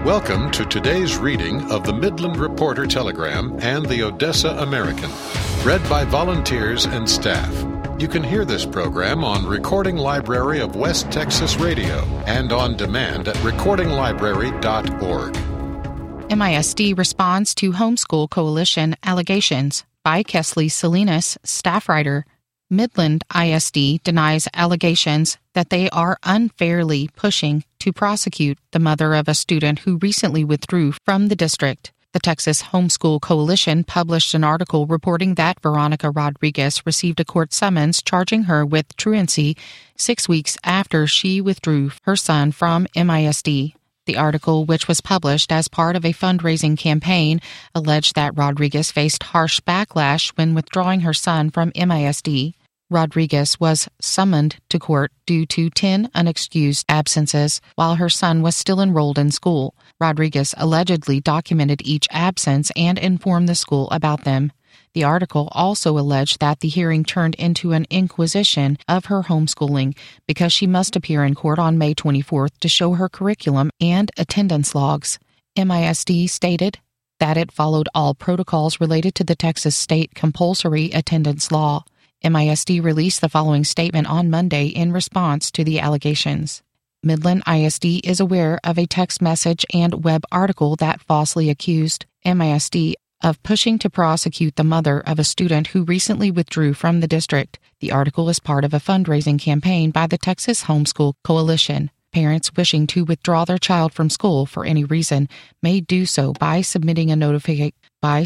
Welcome to today's reading of the Midland Reporter Telegram and the Odessa American, read by volunteers and staff. You can hear this program on Recording Library of West Texas Radio and on demand at recordinglibrary.org. MISD responds to Homeschool Coalition allegations by Kesley Salinas, staff writer. Midland ISD denies allegations that they are unfairly pushing to prosecute the mother of a student who recently withdrew from the district. The Texas Homeschool Coalition published an article reporting that Veronica Rodriguez received a court summons charging her with truancy 6 weeks after she withdrew her son from MISD. The article, which was published as part of a fundraising campaign, alleged that Rodriguez faced harsh backlash when withdrawing her son from MISD. Rodriguez was summoned to court due to 10 unexcused absences while her son was still enrolled in school. Rodriguez allegedly documented each absence and informed the school about them. The article also alleged that the hearing turned into an inquisition of her homeschooling because she must appear in court on May 24th to show her curriculum and attendance logs. MISD stated that it followed all protocols related to the Texas state compulsory attendance law. MISD released the following statement on Monday in response to the allegations. Midland ISD is aware of a text message and web article that falsely accused MISD of pushing to prosecute the mother of a student who recently withdrew from the district. The article is part of a fundraising campaign by the Texas Homeschool Coalition. Parents wishing to withdraw their child from school for any reason may do so by submitting a notification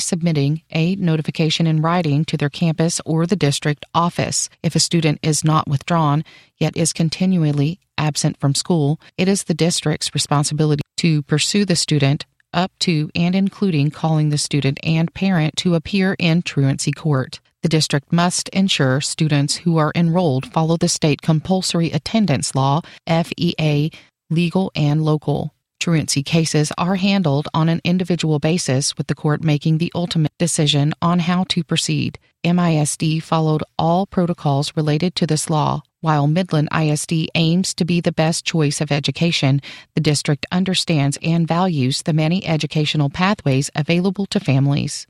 in writing to their campus or the district office. If a student is not withdrawn, yet is continually absent from school, it is the district's responsibility to pursue the student up to and including calling the student and parent to appear in truancy court. The district must ensure students who are enrolled follow the state compulsory attendance law, FEA, legal and local. Truancy cases are handled on an individual basis, with the court making the ultimate decision on how to proceed. MISD followed all protocols related to this law. While Midland ISD aims to be the best choice of education, the district understands and values the many educational pathways available to families.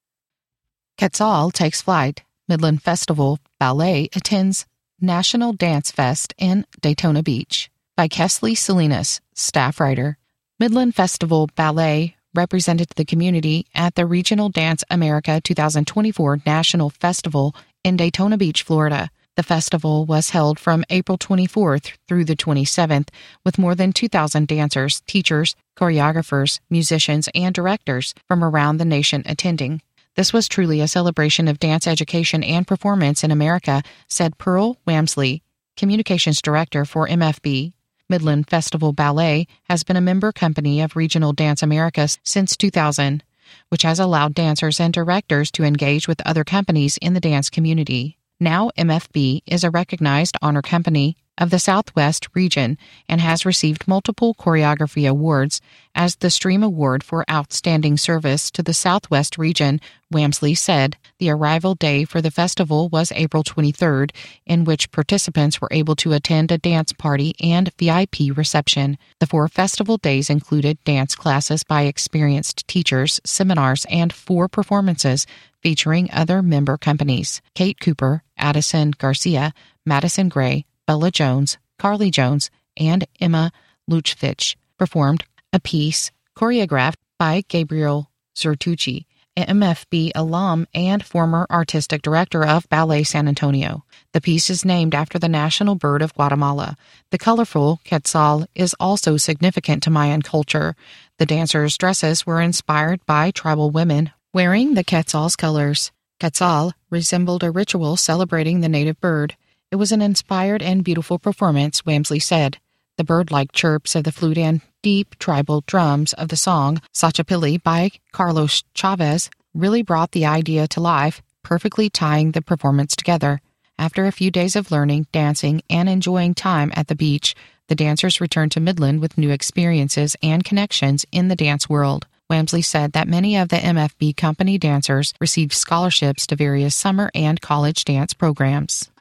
Quetzal takes flight. Midland Festival Ballet attends National Dance Fest in Daytona Beach. By Kesley Salinas, staff writer. Midland Festival Ballet represented the community at the Regional Dance America 2024 National Festival in Daytona Beach, Florida. The festival was held from April 24th through the 27th, with more than 2,000 dancers, teachers, choreographers, musicians, and directors from around the nation attending. This was truly a celebration of dance education and performance in America, said Pearl Wamsley, communications director for MFB. Midland Festival Ballet has been a member company of Regional Dance America since 2000, which has allowed dancers and directors to engage with other companies in the dance community. Now MFB is a recognized honor company of the Southwest region and has received multiple choreography awards as the Stream Award for Outstanding Service to the Southwest region, Wamsley said. The arrival day for the festival was April 23rd, in which participants were able to attend a dance party and VIP reception. The 4 festival days included dance classes by experienced teachers, seminars, and 4 performances featuring other member companies: Kate Cooper, Addison Garcia, Madison Gray, Bella Jones, Carly Jones, and Emma Luchvich performed a piece choreographed by Gabriel Zertucci, an MFB alum and former artistic director of Ballet San Antonio. The piece is named after the national bird of Guatemala. The colorful quetzal is also significant to Mayan culture. The dancers' dresses were inspired by tribal women wearing the quetzal's colors. Quetzal resembled a ritual celebrating the native bird. It was an inspired and beautiful performance, Wamsley said. The bird-like chirps of the flute and deep tribal drums of the song Sachapili by Carlos Chavez really brought the idea to life, perfectly tying the performance together. After a few days of learning, dancing, and enjoying time at the beach, the dancers returned to Midland with new experiences and connections in the dance world. Wamsley said that many of the MFB company dancers received scholarships to various summer and college dance programs.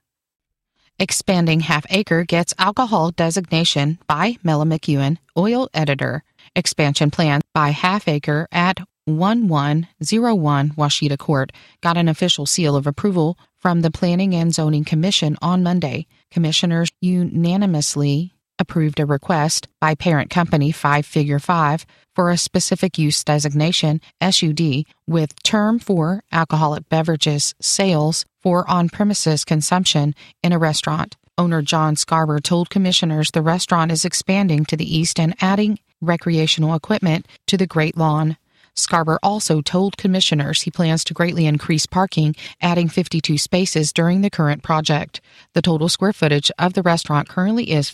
Expanding Half Acre gets alcohol designation by Mela McEwen, oil editor. expansion plan by Half Acre at 1101 Washita Court got an official seal of approval from the Planning and Zoning Commission on Monday. Commissioners unanimously approved a request by parent company 5 Figure 5 for a specific use designation, SUD, with term for alcoholic beverages sales for on-premises consumption in a restaurant. Owner John Scarber told commissioners the restaurant is expanding to the east and adding recreational equipment to the Great Lawn. Scarber also told commissioners he plans to greatly increase parking, adding 52 spaces during the current project. The total square footage of the restaurant currently is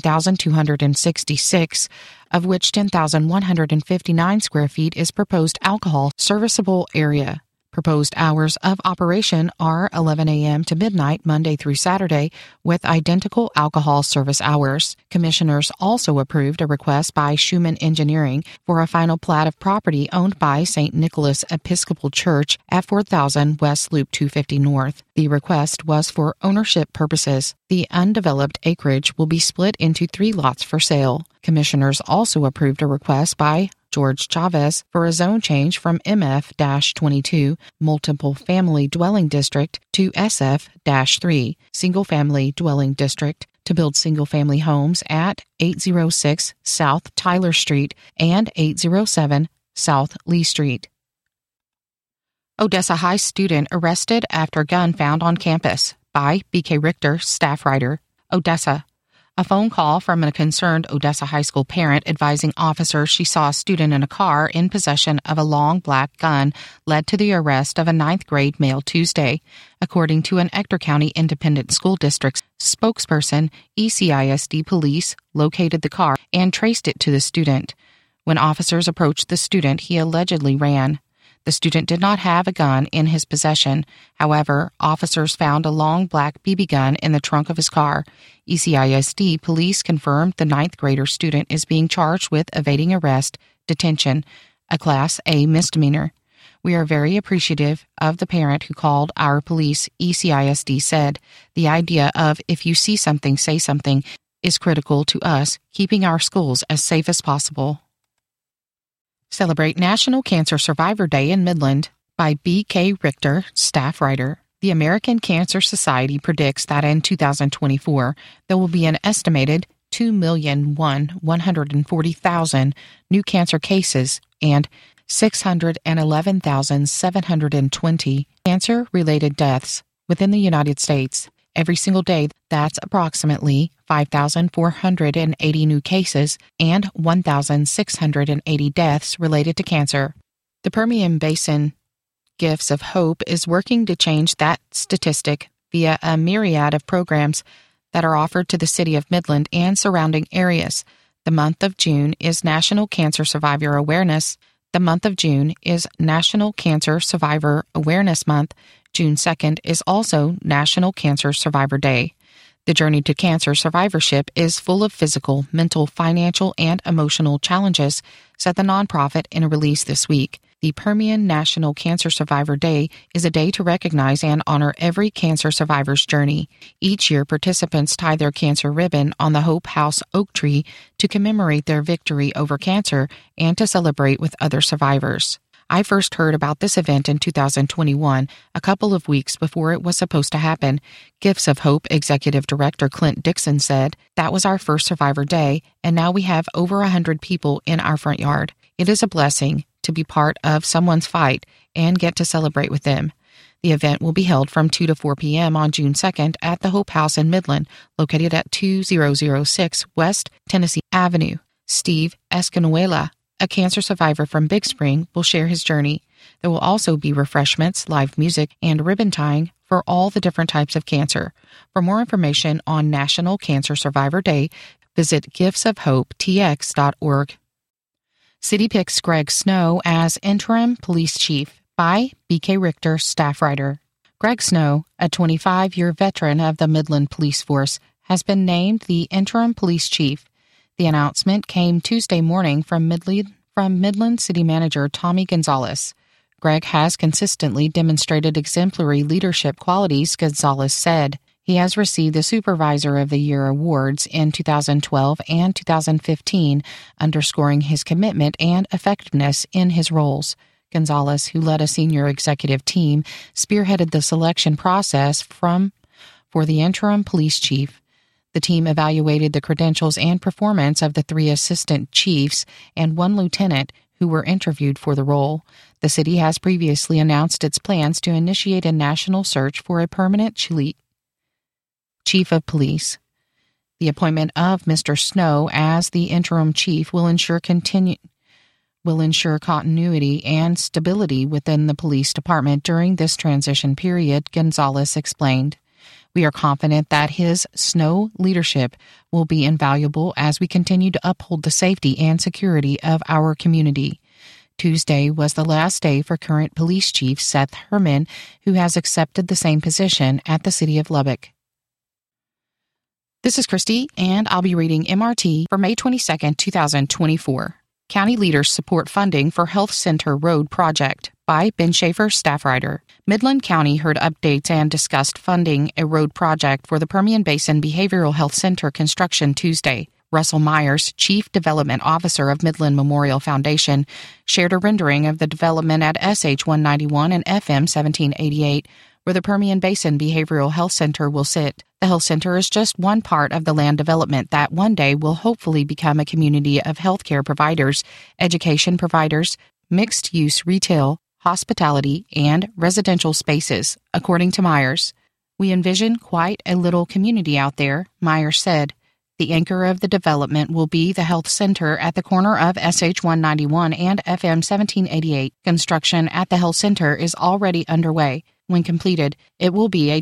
15,266, of which 10,159 square feet is proposed alcohol serviceable area. Proposed hours of operation are 11 a.m. to midnight Monday through Saturday with identical alcohol service hours. Commissioners also approved a request by Schumann Engineering for a final plat of property owned by St. Nicholas Episcopal Church at 4000 West Loop 250 North. The request was for ownership purposes. The undeveloped acreage will be split into 3 lots for sale. Commissioners also approved a request by George Chavez for a zone change from MF-22, Multiple Family Dwelling District, to SF-3, Single Family Dwelling District, to build single-family homes at 806 South Tyler Street and 807 South Lee Street. Odessa High student arrested after gun found on campus by B.K. Richter, staff writer. Odessa. A phone call from a concerned Odessa High School parent advising officers she saw a student in a car in possession of a long black gun led to the arrest of a 9th grade male Tuesday. According to an Ector County Independent School District spokesperson, ECISD police located the car and traced it to the student. When officers approached the student, he allegedly ran. The student did not have a gun in his possession. However, officers found a long black BB gun in the trunk of his car. ECISD police confirmed the 9th grader student is being charged with evading arrest, detention, a Class A misdemeanor. We are very appreciative of the parent who called our police, ECISD said. The idea of if you see something, say something is critical to us, keeping our schools as safe as possible. Celebrate National Cancer Survivor Day in Midland by B.K. Richter, staff writer. The American Cancer Society predicts that in 2024, there will be an estimated 2,140,000 new cancer cases and 611,720 cancer-related deaths within the United States. Every single day, that's approximately 5,480 new cases and 1,680 deaths related to cancer. The Permian Basin Gifts of Hope is working to change that statistic via a myriad of programs that are offered to the city of Midland and surrounding areas. The month of June is National Cancer Survivor Awareness. The month of June is National Cancer Survivor Awareness Month. June 2nd is also National Cancer Survivor Day. The journey to cancer survivorship is full of physical, mental, financial, and emotional challenges, said the nonprofit in a release this week. The Permian National Cancer Survivor Day is a day to recognize and honor every cancer survivor's journey. Each year, participants tie their cancer ribbon on the Hope House oak tree to commemorate their victory over cancer and to celebrate with other survivors. I first heard about this event in 2021, a couple of weeks before it was supposed to happen. Gifts of Hope Executive Director Clint Dixon said, "That was our first Survivor Day, and now we have over 100 people in our front yard. It is a blessing to be part of someone's fight and get to celebrate with them." The event will be held from 2 to 4 p.m. on June 2nd at the Hope House in Midland, located at 2006 West Tennessee Avenue. Steve Escanuela, a cancer survivor from Big Spring, will share his journey. There will also be refreshments, live music, and ribbon tying for all the different types of cancer. For more information on National Cancer Survivor Day, visit giftsofhopetx.org. City picks Greg Snow as interim police chief by B.K. Richter, staff writer. Greg Snow, a 25-year veteran of the Midland Police Force, has been named the interim police chief. The announcement came Tuesday morning from Midland City Manager Tommy Gonzalez. Greg has consistently demonstrated exemplary leadership qualities, Gonzalez said. He has received the Supervisor of the Year awards in 2012 and 2015, underscoring his commitment and effectiveness in his roles. Gonzalez, who led a senior executive team, spearheaded the selection process for the interim police chief. The team evaluated the credentials and performance of the 3 assistant chiefs and 1 lieutenant who were interviewed for the role. The city has previously announced its plans to initiate a national search for a permanent chief of police. The appointment of Mr. Snow as the interim chief will ensure continuity and stability within the police department during this transition period, Gonzalez explained. We are confident that his Snow leadership will be invaluable as we continue to uphold the safety and security of our community. Tuesday was the last day for current police chief Seth Herman, who has accepted the same position at the city of Lubbock. This is Christy, and I'll be reading MRT for May 22, 2024. County leaders support funding for Health Center Road Project by Ben Schaefer, staff writer. Midland County heard updates and discussed funding a road project for the Permian Basin Behavioral Health Center construction Tuesday. Russell Myers, Chief Development Officer of Midland Memorial Foundation, shared a rendering of the development at SH 191 and FM 1788, where the Permian Basin Behavioral Health Center will sit. The health center is just one part of the land development that one day will hopefully become a community of healthcare providers, education providers, mixed-use retail, hospitality, and residential spaces, according to Myers. We envision quite a little community out there, Myers said. The anchor of the development will be the health center at the corner of SH 191 and FM 1788. Construction at the health center is already underway. When completed, it will be a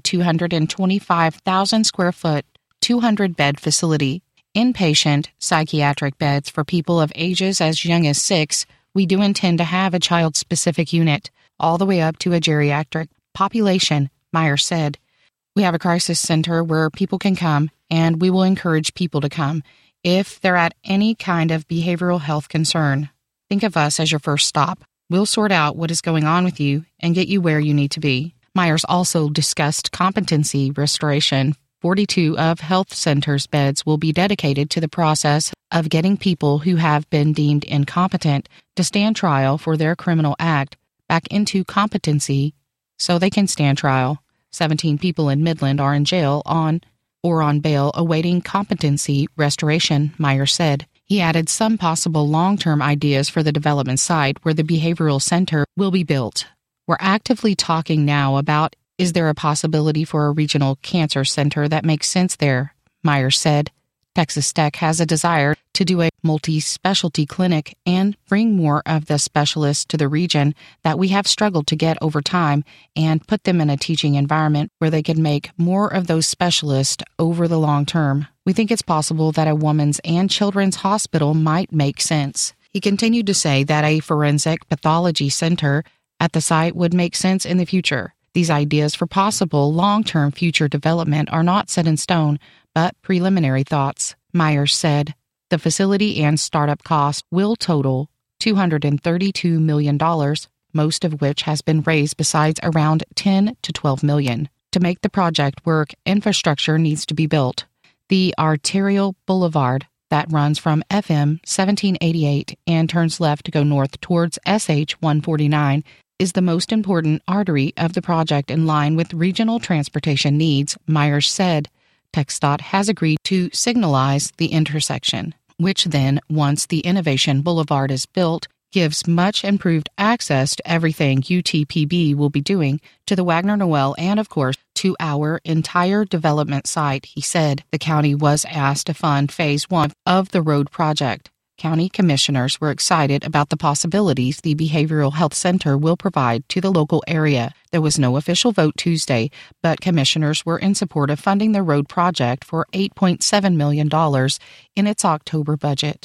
225,000 square foot, 200-bed facility. Inpatient psychiatric beds for people of ages as young as 6. We do intend to have a child-specific unit, all the way up to a geriatric population, Myers said. We have a crisis center where people can come, and we will encourage people to come if they're at any kind of behavioral health concern. Think of us as your first stop. We'll sort out what is going on with you and get you where you need to be. Myers also discussed competency restoration. 42 of health centers' beds will be dedicated to the process of getting people who have been deemed incompetent to stand trial for their criminal act back into competency so they can stand trial. 17 people in Midland are in jail on bail awaiting competency restoration, Myers said. He added some possible long-term ideas for the development site where the behavioral center will be built. We're actively talking now about, is there a possibility for a regional cancer center that makes sense there? Myers said. Texas Tech has a desire to do a multi-specialty clinic and bring more of the specialists to the region that we have struggled to get over time and put them in a teaching environment where they can make more of those specialists over the long term. We think it's possible that a women's and children's hospital might make sense. He continued to say that a forensic pathology center at the site would make sense in the future. These ideas for possible long-term future development are not set in stone, but preliminary thoughts, Myers said. The facility and startup cost will total $232 million, most of which has been raised besides around $10 to $12 million. To make the project work, infrastructure needs to be built. The arterial boulevard that runs from FM 1788 and turns left to go north towards SH 149 is the most important artery of the project in line with regional transportation needs, Myers said. TxDOT has agreed to signalize the intersection, which then, once the Innovation Boulevard is built, gives much improved access to everything UTPB will be doing to the Wagner Noel and, of course, to our entire development site, he said. The county was asked to fund Phase 1 of the road project. County commissioners were excited about the possibilities the Behavioral Health Center will provide to the local area. There was no official vote Tuesday, but commissioners were in support of funding the road project for $8.7 million in its October budget.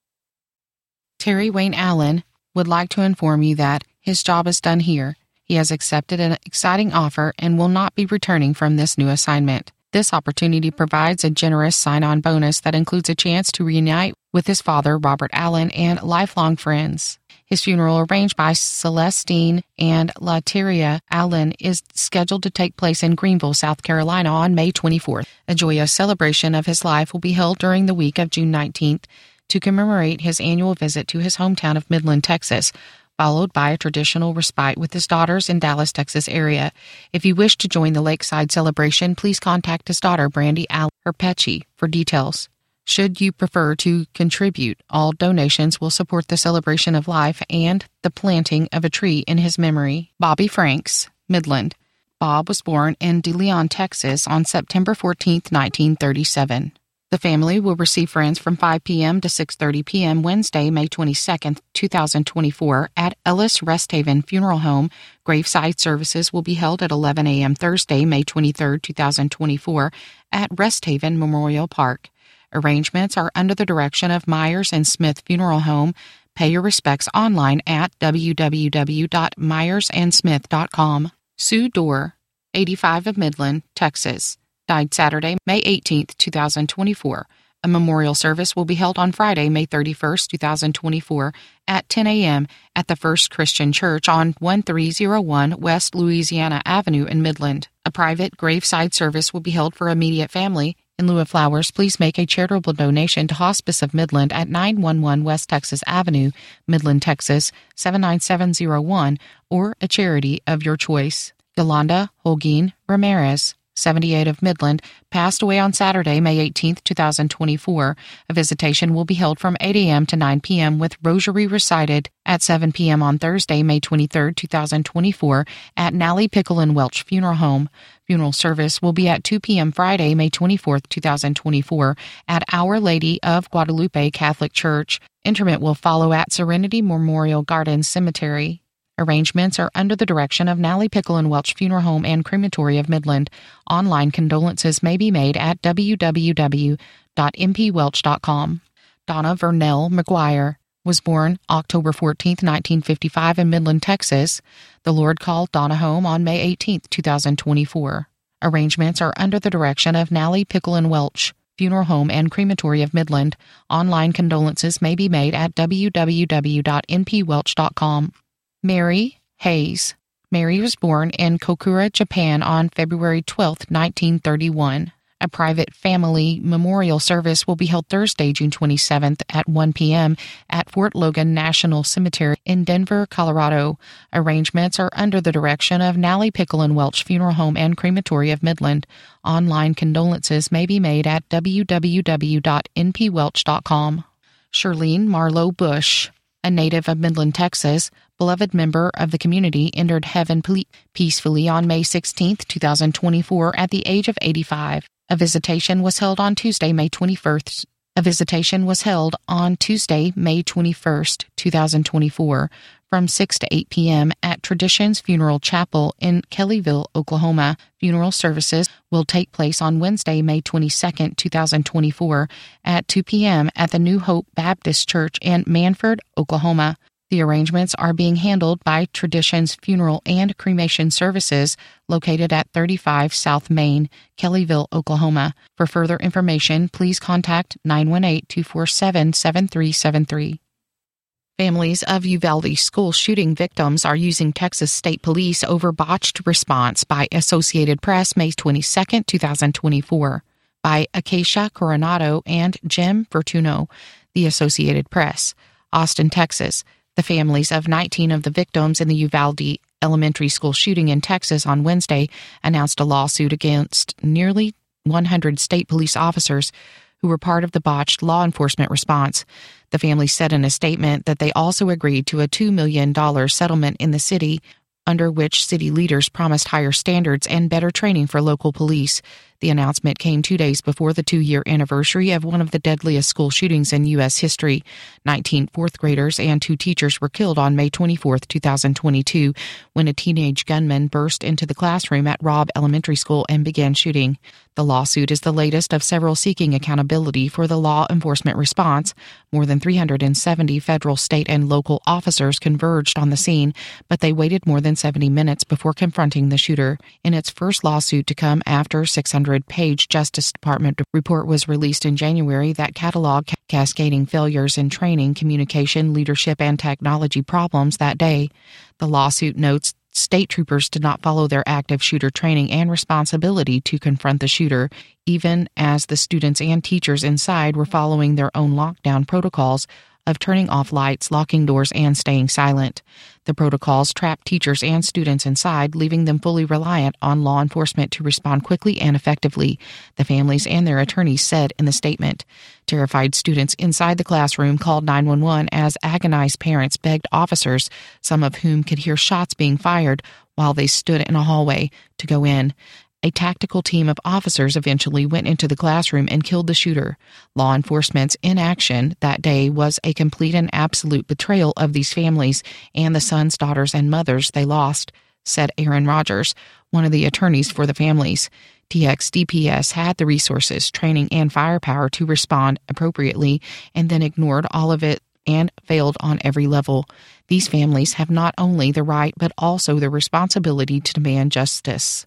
Terry Wayne Allen would like to inform you that his job is done here. He has accepted an exciting offer and will not be returning from this new assignment. This opportunity provides a generous sign-on bonus that includes a chance to reunite with his father, Robert Allen, and lifelong friends. His funeral, arranged by Celestine and Lateria Allen, is scheduled to take place in Greenville, South Carolina on May 24th. A joyous celebration of his life will be held during the week of June 19th to commemorate his annual visit to his hometown of Midland, Texas, followed by a traditional respite with his daughters in Dallas, Texas area. If you wish to join the lakeside celebration, please contact his daughter, Brandy Allen Herpecci, for details. Should you prefer to contribute, all donations will support the celebration of life and the planting of a tree in his memory. Bobby Franks, Midland. Bob was born in De Leon, Texas on September 14, 1937. The family will receive friends from 5 p.m. to 6:30 p.m. Wednesday, May 22, 2024, at Ellis Rest Haven Funeral Home. Graveside services will be held at 11 a.m. Thursday, May 23, 2024, at Rest Haven Memorial Park. Arrangements are under the direction of Myers and Smith Funeral Home. Pay your respects online at www.myersandsmith.com. Sue Dorr, 85 of Midland, Texas. Died Saturday, May 18, 2024. A memorial service will be held on Friday, May 31, 2024, at 10 a.m. at the First Christian Church on 1301 West Louisiana Avenue in Midland. A private graveside service will be held for immediate family. In lieu of flowers, please make a charitable donation to Hospice of Midland at 911 West Texas Avenue, Midland, Texas, 79701, or a charity of your choice. Yolanda Holguin Ramirez, 78 of Midland, passed away on Saturday, May 18, 2024. A visitation will be held from 8 a.m. to 9 p.m. with rosary recited at 7 p.m. on Thursday, May 23, 2024, at Nally Pickle and Welch Funeral Home. Funeral service will be at 2 p.m. Friday, May 24, 2024, at Our Lady of Guadalupe Catholic Church. Interment will follow at Serenity Memorial Gardens Cemetery. Arrangements are under the direction of Nally Pickle and Welch Funeral Home and Crematory of Midland. Online condolences may be made at www.mpwelch.com. Donna Vernell McGuire was born October 14, 1955 in Midland, Texas. The Lord called Donna home on May 18, 2024. Arrangements are under the direction of Nally Pickle and Welch Funeral Home and Crematory of Midland. Online condolences may be made at www.npwelch.com. Mary Hayes. Mary was born in Kokura, Japan on February 12, 1931. A private family memorial service will be held Thursday, June 27th at 1 p.m. at Fort Logan National Cemetery in Denver, Colorado. Arrangements are under the direction of Nally Pickle and Welch Funeral Home and Crematory of Midland. Online condolences may be made at www.npwelch.com. Charlene Marlowe Bush, a native of Midland, Texas, beloved member of the community, entered heaven peacefully on May 16, 2024, at the age of 85. A visitation was held on Tuesday, May 21st. May 21st, 2024, from 6 to 8 p.m. at Traditions Funeral Chapel in Kellyville, Oklahoma. Funeral services will take place on Wednesday, May 22nd, 2024, at 2 p.m. at the New Hope Baptist Church in Manford, Oklahoma. The arrangements are being handled by Traditions Funeral and Cremation Services, located at 35 South Main, Kellyville, Oklahoma. For further information, please contact 918-247-7373. Families of Uvalde school shooting victims are using Texas State Police over botched response by Associated Press, May 22, 2024. By Acacia Coronado and Jim Vertuno, The Associated Press. Austin, Texas. The families of 19 of the victims in the Uvalde elementary school shooting in Texas on Wednesday announced a lawsuit against nearly 100 state police officers who were part of the botched law enforcement response. The family said in a statement that they also agreed to a $2 million settlement in the city, under which city leaders promised higher standards and better training for local police. The announcement came 2 days before the 2-year anniversary of one of the deadliest school shootings in U.S. history. 19 fourth graders and 2 teachers were killed on May 24, 2022, when a teenage gunman burst into the classroom at Robb Elementary School and began shooting. The lawsuit is the latest of several seeking accountability for the law enforcement response. More than 370 federal, state, and local officers converged on the scene, but they waited more than 70 minutes before confronting the shooter. In its first lawsuit to come after 600 600-page Justice Department report was released in January that cataloged cascading failures in training, communication, leadership, and technology problems that day. The lawsuit notes state troopers did not follow their active shooter training and responsibility to confront the shooter, even as the students and teachers inside were following their own lockdown protocols of turning off lights, locking doors, and staying silent. The protocols trapped teachers and students inside, leaving them fully reliant on law enforcement to respond quickly and effectively, the families and their attorneys said in the statement. Terrified students inside the classroom called 911 as agonized parents begged officers, some of whom could hear shots being fired while they stood in a hallway, to go in. A tactical team of officers eventually went into the classroom and killed the shooter. Law enforcement's inaction that day was a complete and absolute betrayal of these families and the sons, daughters, and mothers they lost, said Aaron Rogers, one of the attorneys for the families. TXDPS had the resources, training, and firepower to respond appropriately and then ignored all of it and failed on every level. These families have not only the right but also the responsibility to demand justice.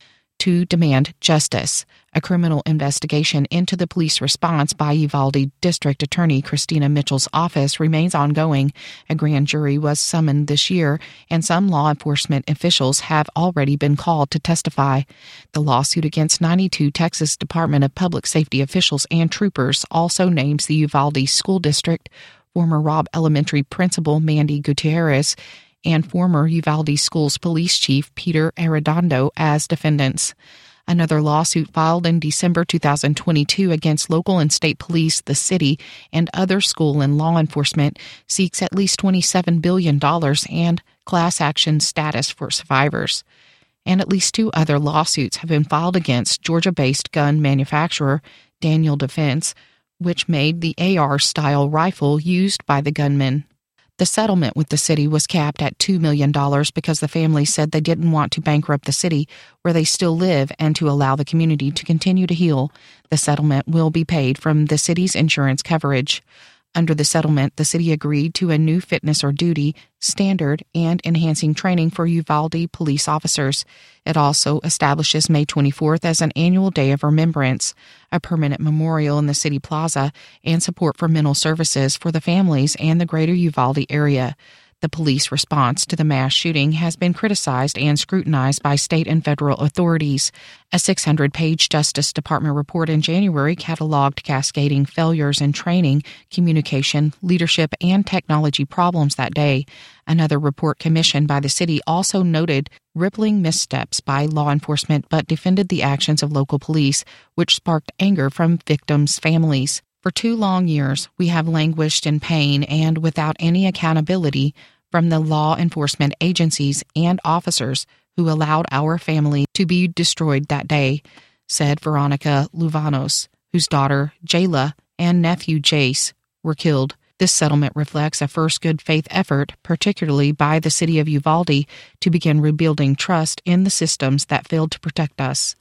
A criminal investigation into the police response by Uvalde District Attorney Christina Mitchell's office remains ongoing. A grand jury was summoned this year, and some law enforcement officials have already been called to testify. The lawsuit against 92 Texas Department of Public Safety officials and troopers also names the Uvalde School District, former Robb Elementary Principal Mandy Gutierrez, and former Uvalde Schools Police Chief Peter Arredondo as defendants. Another lawsuit filed in December 2022 against local and state police, the city, and other school and law enforcement seeks at least $27 billion and class action status for survivors. And at least 2 other lawsuits have been filed against Georgia-based gun manufacturer Daniel Defense, which made the AR-style rifle used by the gunman. The settlement with the city was capped at $2 million because the family said they didn't want to bankrupt the city where they still live and to allow the community to continue to heal. The settlement will be paid from the city's insurance coverage. Under the settlement, the city agreed to a new fitness or duty standard and enhancing training for Uvalde police officers. It also establishes May 24th as an annual day of remembrance, a permanent memorial in the city plaza, and support for mental services for the families and the greater Uvalde area. The police response to the mass shooting has been criticized and scrutinized by state and federal authorities. A 600-page Justice Department report in January cataloged cascading failures in training, communication, leadership, and technology problems that day. Another report commissioned by the city also noted rippling missteps by law enforcement but defended the actions of local police, which sparked anger from victims' families. For 2 long years, we have languished in pain and without any accountability from the law enforcement agencies and officers who allowed our family to be destroyed that day, said Veronica Luvanos, whose daughter, Jayla, and nephew, Jace, were killed. This settlement reflects a first good faith effort, particularly by the city of Uvalde, to begin rebuilding trust in the systems that failed to protect us.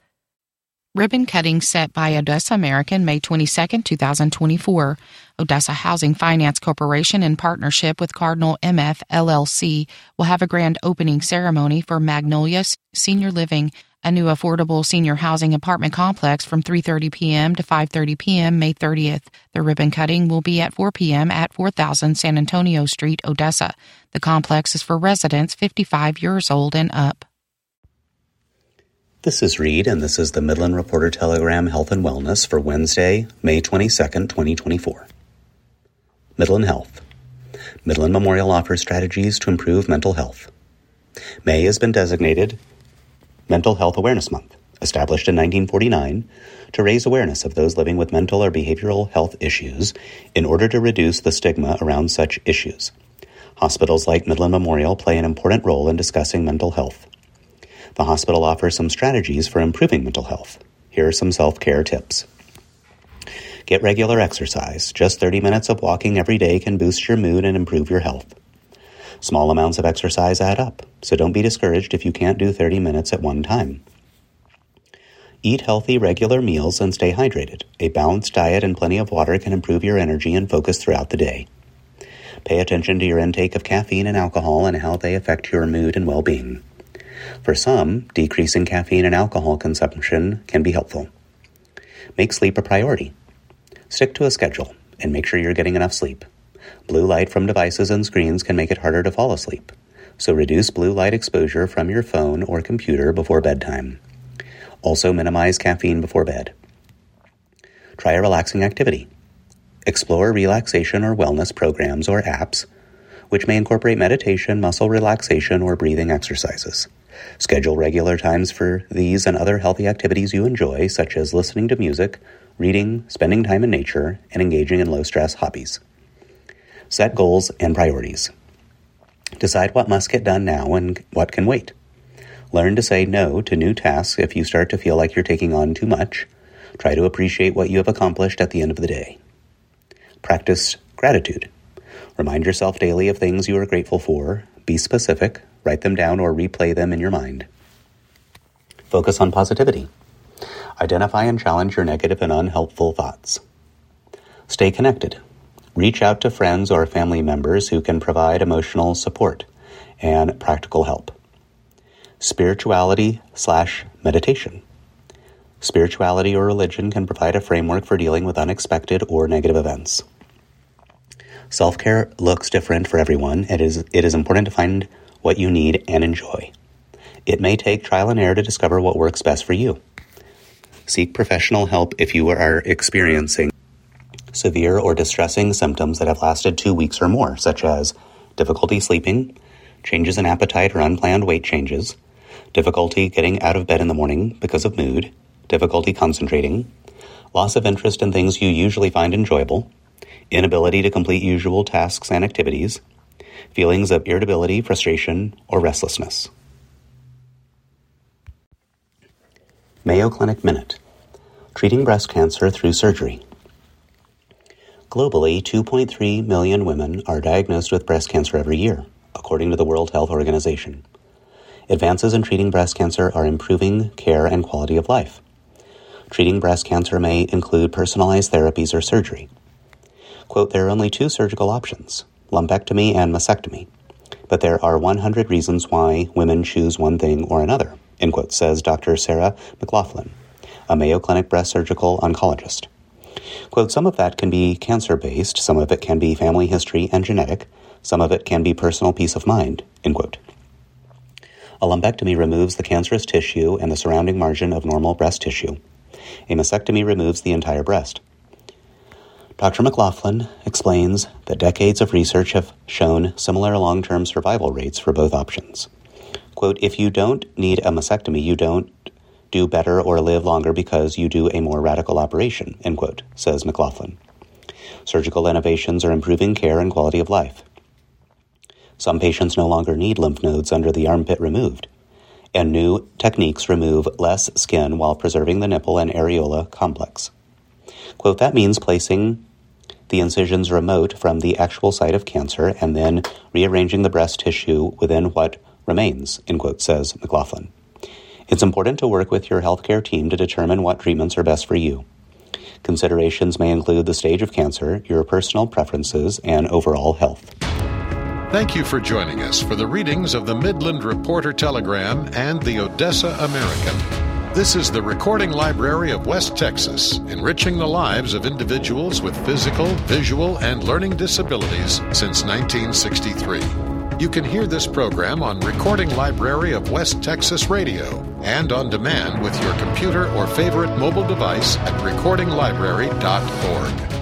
Ribbon cutting set by Odessa American May 22, 2024. Odessa Housing Finance Corporation, in partnership with Cardinal MF LLC, will have a grand opening ceremony for Magnolia Senior Living, a new affordable senior housing apartment complex, from 3:30 p.m. to 5:30 p.m. May 30th. The ribbon cutting will be at 4 p.m. at 4000 San Antonio Street, Odessa. The complex is for residents 55 years old and up. This is Reed, and this is the Midland Reporter Telegram Health and Wellness for Wednesday, May 22nd, 2024. Midland Health. Midland Memorial offers strategies to improve mental health. May has been designated Mental Health Awareness Month, established in 1949 to raise awareness of those living with mental or behavioral health issues in order to reduce the stigma around such issues. Hospitals like Midland Memorial play an important role in discussing mental health. The hospital offers some strategies for improving mental health. Here are some self-care tips. Get regular exercise. Just 30 minutes of walking every day can boost your mood and improve your health. Small amounts of exercise add up, so don't be discouraged if you can't do 30 minutes at one time. Eat healthy, regular meals and stay hydrated. A balanced diet and plenty of water can improve your energy and focus throughout the day. Pay attention to your intake of caffeine and alcohol and how they affect your mood and well-being. For some, decreasing caffeine and alcohol consumption can be helpful. Make sleep a priority. Stick to a schedule and make sure you're getting enough sleep. Blue light from devices and screens can make it harder to fall asleep, so reduce blue light exposure from your phone or computer before bedtime. Also minimize caffeine before bed. Try a relaxing activity. Explore relaxation or wellness programs or apps, which may incorporate meditation, muscle relaxation, or breathing exercises. Schedule regular times for these and other healthy activities you enjoy, such as listening to music, reading, spending time in nature, and engaging in low-stress hobbies. Set goals and priorities. Decide what must get done now and what can wait. Learn to say no to new tasks if you start to feel like you're taking on too much. Try to appreciate what you have accomplished at the end of the day. Practice gratitude. Remind yourself daily of things you are grateful for. Be specific. Write them down or replay them in your mind. Focus on positivity. Identify and challenge your negative and unhelpful thoughts. Stay connected. Reach out to friends or family members who can provide emotional support and practical help. Spirituality/meditation. Spirituality or religion can provide a framework for dealing with unexpected or negative events. Self-care looks different for everyone. It is important to find what you need and enjoy. It may take trial and error to discover what works best for you. Seek professional help if you are experiencing severe or distressing symptoms that have lasted 2 weeks or more, such as difficulty sleeping, changes in appetite or unplanned weight changes, difficulty getting out of bed in the morning because of mood, difficulty concentrating, loss of interest in things you usually find enjoyable, inability to complete usual tasks and activities, feelings of irritability, frustration, or restlessness. Mayo Clinic Minute. Treating breast cancer through surgery. Globally, 2.3 million women are diagnosed with breast cancer every year, according to the World Health Organization. Advances in treating breast cancer are improving care and quality of life. Treating breast cancer may include personalized therapies or surgery. Quote, there are only 2 surgical options, lumpectomy and mastectomy, but there are 100 reasons why women choose one thing or another, end quote, says Dr. Sarah McLaughlin, a Mayo Clinic breast surgical oncologist. Quote, some of that can be cancer-based, some of it can be family history and genetic, some of it can be personal peace of mind, end quote. A lumpectomy removes the cancerous tissue and the surrounding margin of normal breast tissue. A mastectomy removes the entire breast. Dr. McLaughlin explains that decades of research have shown similar long-term survival rates for both options. Quote, if you don't need a mastectomy, you don't do better or live longer because you do a more radical operation, end quote, says McLaughlin. Surgical innovations are improving care and quality of life. Some patients no longer need lymph nodes under the armpit removed, and new techniques remove less skin while preserving the nipple and areola complex. Quote, that means placing the incisions remote from the actual site of cancer and then rearranging the breast tissue within what remains, end quote, says McLaughlin. It's important to work with your healthcare team to determine what treatments are best for you. Considerations may include the stage of cancer, your personal preferences, and overall health. Thank you for joining us for the readings of the Midland Reporter Telegram and the Odessa American. This is the Recording Library of West Texas, enriching the lives of individuals with physical, visual, and learning disabilities since 1963. You can hear this program on Recording Library of West Texas Radio and on demand with your computer or favorite mobile device at recordinglibrary.org.